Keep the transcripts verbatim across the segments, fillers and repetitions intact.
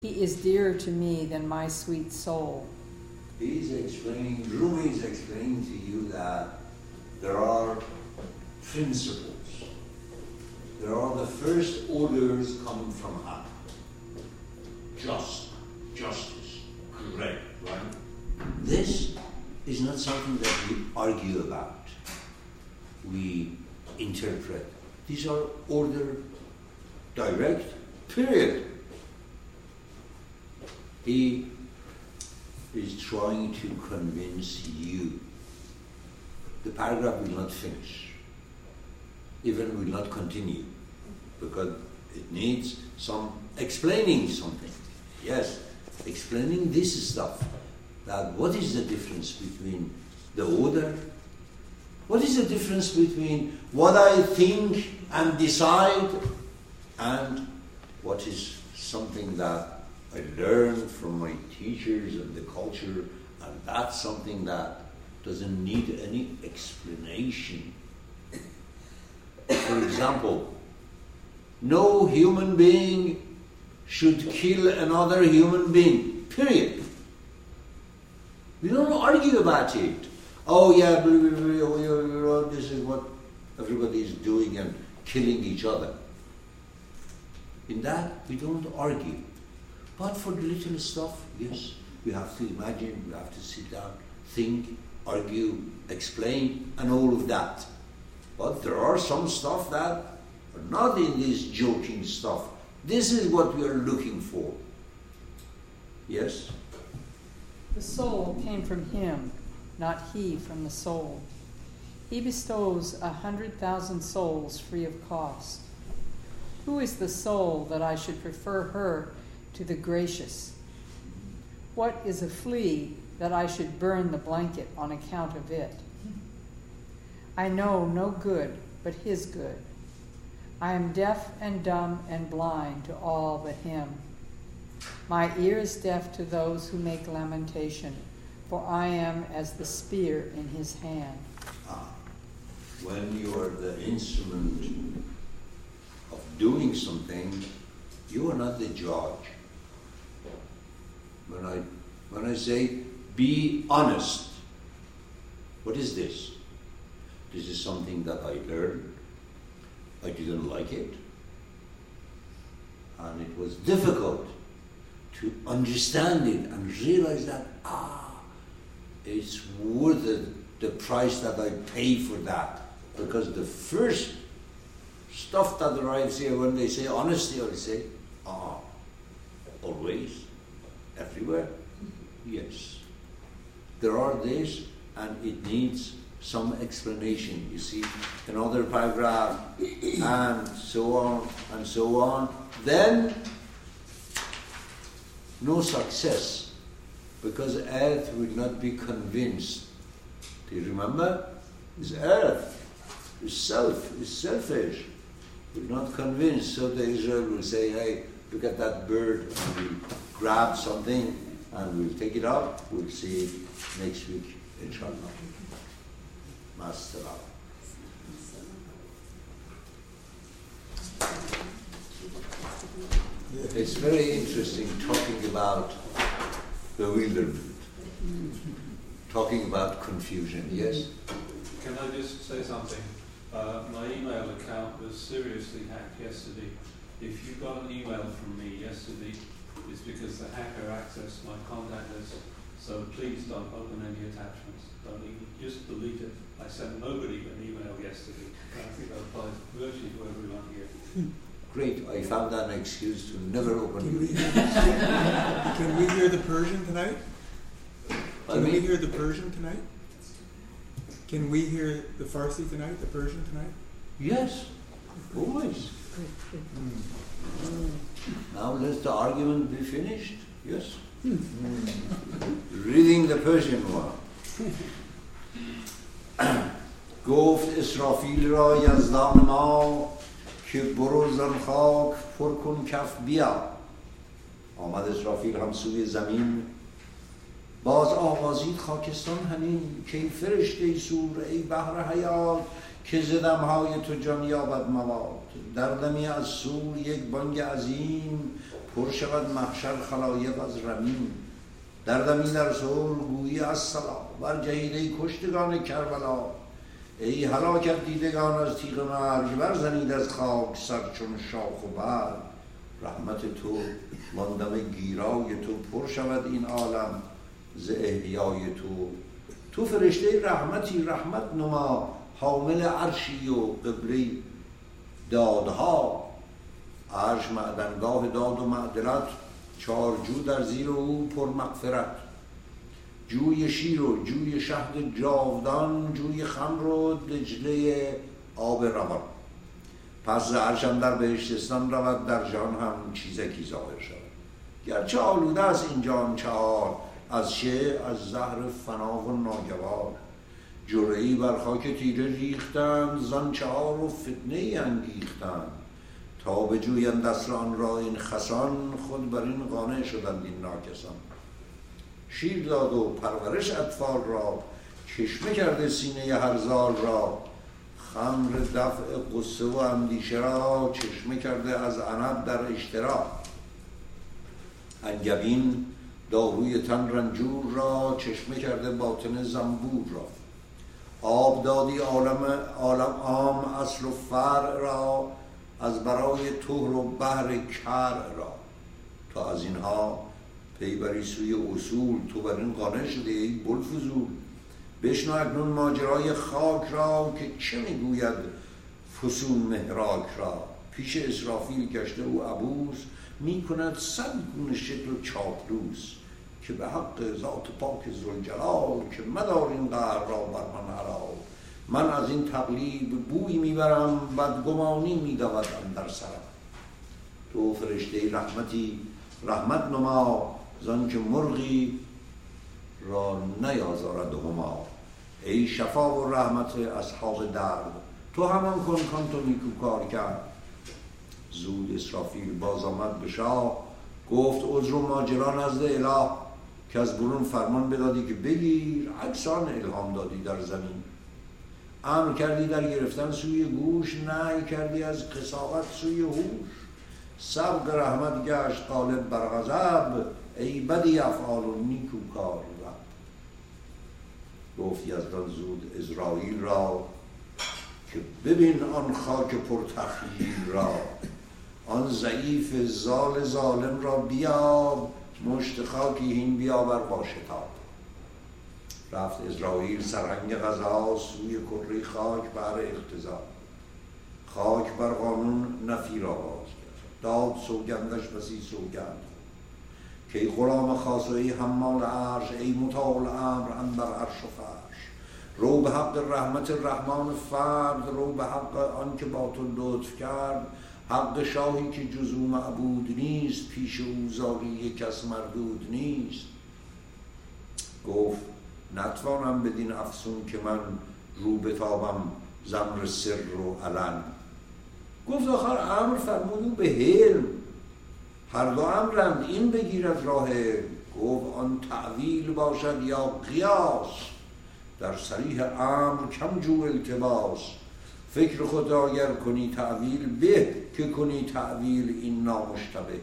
He is dearer to me than my sweet soul. He's explaining, Rumi is explaining to you that there are principles. There are the first orders coming from Haq. Just, justice, correct, right? This is not something that we argue about. We interpret. These are order, direct, period. He is trying to convince you. The paragraph will not finish, even will not continue, because it needs some explaining something. Yes, explaining this stuff, that what is the difference between the order, what is the difference between what I think and decide and what is something that I learned from my teachers and the culture, and that's something that doesn't need any explanation. For example, no human being should kill another human being, period. We don't argue about it. Oh yeah, this is what everybody is doing and killing each other. In that, we don't argue. But for the little stuff, yes, we have to imagine, we have to sit down, think, argue, explain, and all of that. But there are some stuff that are not in this joking stuff. This is what we are looking for. Yes? The soul came from him, not he from the soul. He bestows a hundred thousand souls free of cost. Who is the soul that I should prefer her to the gracious? What is a flea that I should burn the blanket on account of it? I know no good but his good. I am deaf and dumb and blind to all but him. My ear is deaf to those who make lamentation, for I am as the spear in his hand. Ah, when you are the instrument of doing something, you are not the judge. When I, when I say, be honest, what is this? This is something that I learned. I didn't like it. And it was difficult to understand it and realize that, ah, it's worth it, the price that I pay for that. Because the first stuff that arrives here, when they say honesty, I say, ah, always, everywhere, yes. There are this, and it needs some explanation. You see, another paragraph, and so on, and so on. Then, no success, because earth will not be convinced. Do you remember? It's earth, it's self, it's selfish. Will not convince, so the Israel will say, hey, look at that bird, and we'll grab something, and we'll take it up, we'll see it next week, inshallah. Master. It's very interesting talking about bewilderment, talking about confusion, yes? Can I just say something? Uh, my email account was seriously hacked yesterday. If you got an email from me yesterday, it's because the hacker accessed my contact list. So please don't open any attachments. Don't even, just delete it. I sent nobody an email yesterday. And I think that applies virtually to everyone here. Great. I found that an excuse to never open Can we, it. can we hear the Persian tonight? Can we hear the Persian tonight? Can we hear the Farsi tonight, the Persian tonight? Yes, always. Now let the argument be finished. Yes. Reading the Persian one. گفت اسرافیل را یزدان ما که برو زن خاک پر کن کف بیا. آمد اسرافیل هم سوی زمین باز آغازید خاکستان همین که ای فرشته سور ای بحر حیات که زدمهای تو جان یابد مواد در دمی از سور یک بانگ عظیم پر شود محشر خلایق از رمیم، در دمی در صلح گویی الصلا، بر جهید ای کشتگان کربلا، ای هلاکت دیدگان از تیغ مرگ، برزنید از خاک سر چون شاخ و برگ. رحمت تو ماندم گیرای تو، پر شود این عالم ز احیای تو. تو فرشته رحمتی رحمت نما، حامل عرشی و قبله دادها. عرش معدنگاه داد و معدلت، چارجو در زیر او پر مغفرت. جوی شیر و جوی شهد جاودان، جوی خمر و دجله آب روان. پس ز عرشم در بهشتستان رود، در جان هم چیزکی ظاهر شود. گرچه آلوده است این جان چهار، از چه؟ از زهر فنا و ناگوار. جرعه‌ای بر خاک تیره ریختند، زان چهار و فتنه‌ای انگیختند. تا بجویند اصل آن را این خسان، خود بر این قانع شدند این ناکسان. شیر داد و پرورش اطفال را، چشمه کرده سینه هر زال را. خمر دفع قصه و اندیشه را، چشمه کرده از عنب در اشترا. انگبین داروی تن رنجور را، چشمه کرده باطن زنبور را. آب دادی عالم عالم عام اصل و فرع را، از برای طهر و بحر کر را. تا از اینها پی بری سوی اصول، تو بر این قانع شده ای بوالفضول. بشنو اکنون ماجرای خاک را، که چه میگوید فسون محراک را. پیش اسرافیل گشته او عبوس، میکند صد گونه شکل و چاپلوس. که به حق ذات پاک ذوالجلال، که مدار این قهر را بر من حلال. من از این تقلیب بوی میبرم، بدگمانی میدود اندر سرم. تو فرشته رحمتی رحمت نما، زان که مرغی را نیازارد هما. ای شفا و رحمت اصحاب درد، تو همان کن کن تو نیکوکار کرد. زود اسرافیل باز آمد به شاه، گفت عذر و ماجرا نزد اله. که از برون فرمان بدادی که بگیر، عکسان الهام دادی در زمین. امر کردی در گرفتن سوی گوش، نهی کردی از قساوت سوی هوش. سبق رحمت گشت غالب بر غضب، ای بدی افعال و نیکوکار رب. گفت یزدان زود عزراییل را، که ببین آن خاک پرتخییل را. آن ضعیف زال ظالم را بیاب، مشت خاکی هین بیاور با شتاب. رفت عزراییل سرهنگ قضا، سوی کره خاک بر اقتضا. خاک بر قانون نفیر آغاز کرد، داد سوگندش بسی سوگند. که ای غلام خاص و ای حمال عرش، ای مطاول امر اندر عرش و فرش. رو به حق رحمت رحمان فرد، رو به حق آن که با تو لطف کرد. حق شاهی که جز او معبود نیست، پیش او زاری کس مردود نیست. گفت نتوانم بدین افسون، که من رو بتابم زمر سر و علن. گفت آخر امر فرمودو به حلم، هر دو امرند این بگیرد راه. گفت آن تعویل باشد یا قیاس، در صریح امر کم جو التباس. فکر خود را اگر کنی تعویل، به که کنی تعویل این نامشتبه.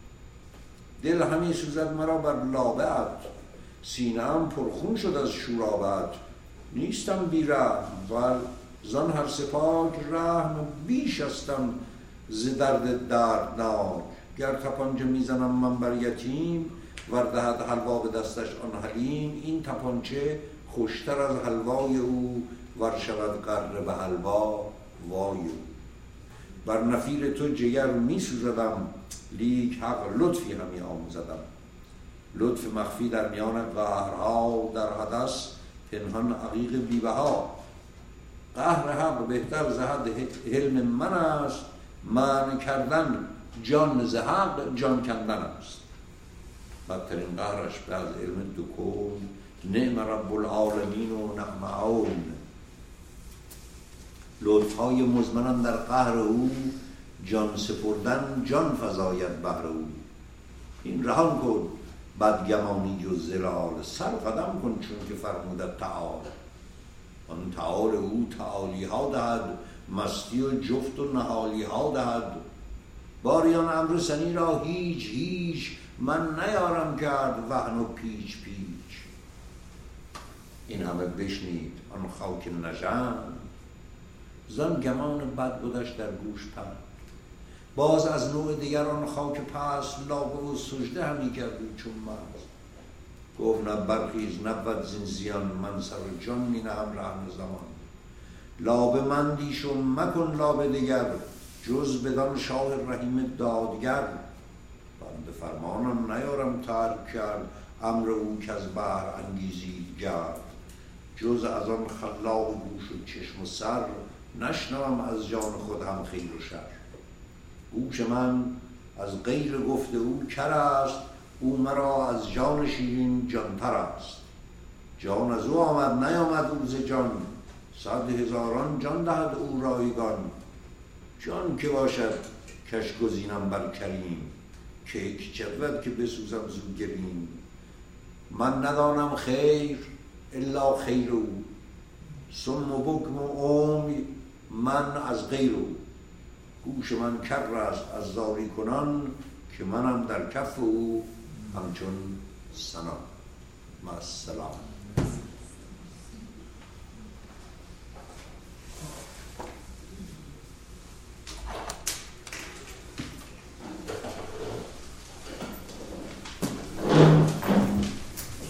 دل همی سوزد مرا بر لابه‌ات، سینه‌ام پرخون شد از شورابت. نیستم بی رحم ور زان هر سپاک، رحم بیش استم ز درد دردناک. گر تپانچه میزنم من بر یتیم، ور دهد حلوا به دستش آن حلیم. این تپانچه خوشتر از حلوای او، ور شود قره به حلوا وای او. بر نفیر تو جگر می سوزدم، لیک حق لطفی همی آموزدم. لطف مخفی در میان قهرها، در حدث پنهان عقیق بی‌بها. قهر حق بهتر ز حد حلم من است، من کردن جان ز حق جان کندن است. بدترین قهرش به از علم دو کون، نعم رب العالمین و نعم عون. لطفهای مزمنم در قهر او، جان سپردن جان فزاید بهر او. این رهان کن بدگمانی و زلال، سر قدم کن چون که فرمودد تعال. آن تعال او تعالی ها دهد، مستی و جفت و نهالی ها دهد. باریان امر سنی را هیچ هیچ من نیارم کرد وهن و پیچ پیچ. این همه بشنید آن خاک نژند، زان گمان بد بودش در گوش پند. باز از نوع دیگر آن خاک پست، لابه و سجده همی کردی چون مست. گفت نه برخیز نبود زین زیان، من سر و جان می نهم رهن زمان. لابه مندیش و مکن لابه دیگر، جز بدان شاه رحیم دادگر. بنده فرمانم نیارم ترک کرد، امر او که از بحر انگیزید گرد. جز از آن خلاق گوش و چشم و سر، نشنوم از جان خود هم خیر و شر. گوش من از غیر گفت او کر است، او مرا از جان شیرین جانتر است. جان از او آمد نیامد او ز جان، صد هزاران جان دهد او رایگان. جان که باشد کش گزینم بر کریم، کیک چبود که بسوزم زو گریم. من ندانم خیر الا خیر او، صم و بکم و عمی من از غیر او. گوش من کر است از زاری کنان، که منم در کف او همچون سنان. مع السلام.